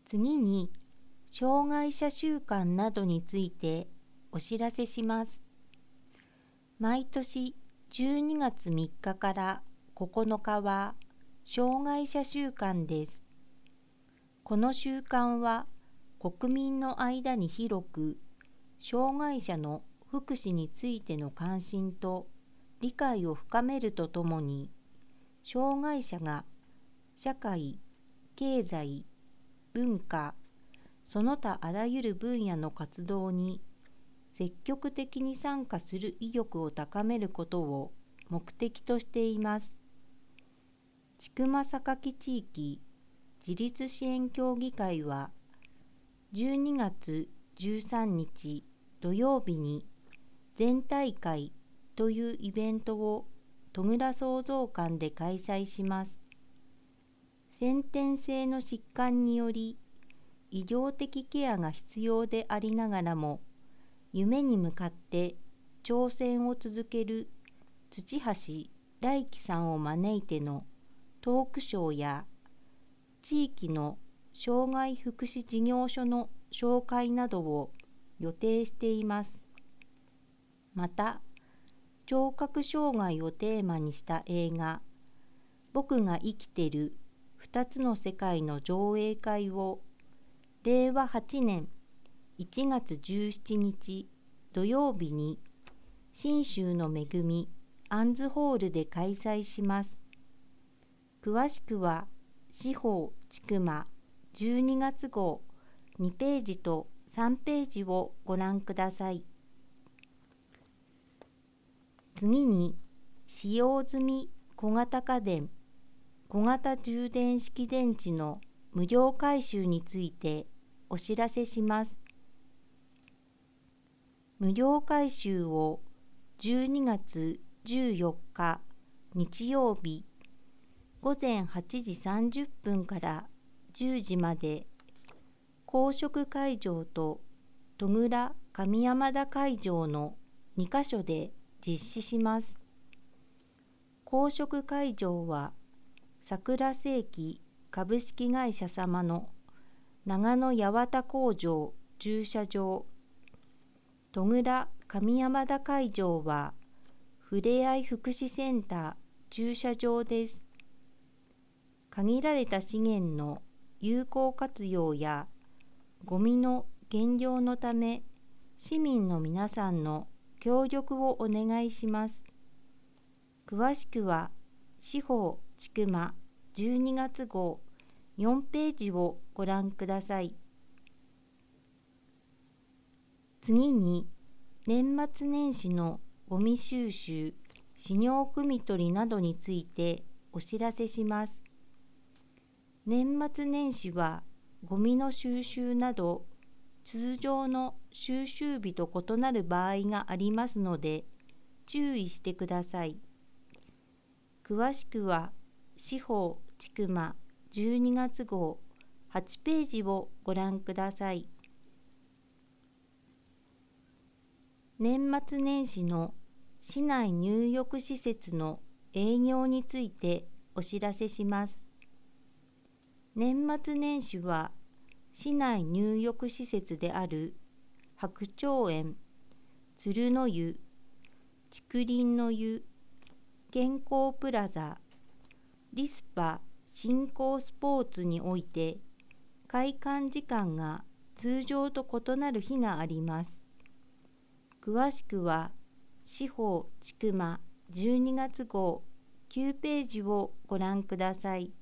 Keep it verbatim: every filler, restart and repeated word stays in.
次に、障害者週間などについてお知らせします。毎年じゅうにがつみっかからここのかは障害者週間です。この週間は国民の間に広く障害者の福祉についての関心と理解を深めるとともに、障害者が社会、経済、文化、その他あらゆる分野の活動に積極的に参加する意欲を高めることを目的としています。千曲榊地域自立支援協議会はじゅうにがつじゅうさんにち土曜日に全体会というイベントを戸倉創造館で開催します。先天性の疾患により医療的ケアが必要でありながらも夢に向かって挑戦を続ける土橋来樹さんを招いてのトークショーや地域の障害福祉事業所の紹介などを予定しています。また、聴覚障害をテーマにした映画「僕が生きてるふたつの世界」の上映会をれいわはちねんいちがつじゅうしちにち土曜日に信州の恵みアンズホールで開催します。詳しくは司法ちくまじゅうにがつごうにページとさんページをご覧ください。次に、使用済み小型家電、小型充電式電池の無料回収についてお知らせします。無料回収をじゅうにがつじゅうよっか日曜日ごぜんはちじさんじゅっぷんからじゅうじまで公職会場と戸倉上山田会場のにかしょで実施します。公職会場は桜世紀株式会社様の長野八幡工場駐車場、戸倉上山田会場はふれあい福祉センター駐車場です。限られた資源の有効活用やゴミの減量のため市民の皆さんの協力をお願いします。詳しくは司法ちくまじゅうにがつごうよんページをご覧ください。次に、年末年始のゴミ収集、飼料汲み取りなどについてお知らせします。年末年始はゴミの収集など通常の収集日と異なる場合がありますので注意してください。詳しくは司法ちくまじゅうにがつごうはちページをご覧ください。年末年始の市内入浴施設の営業についてお知らせします。年末年始は市内入浴施設である白鳥園、鶴の湯、竹林の湯、健康プラザ、リスパ振興スポーツにおいて開館時間が通常と異なる日があります。詳しくは司法ちくまじゅうにがつごうきゅうページをご覧ください。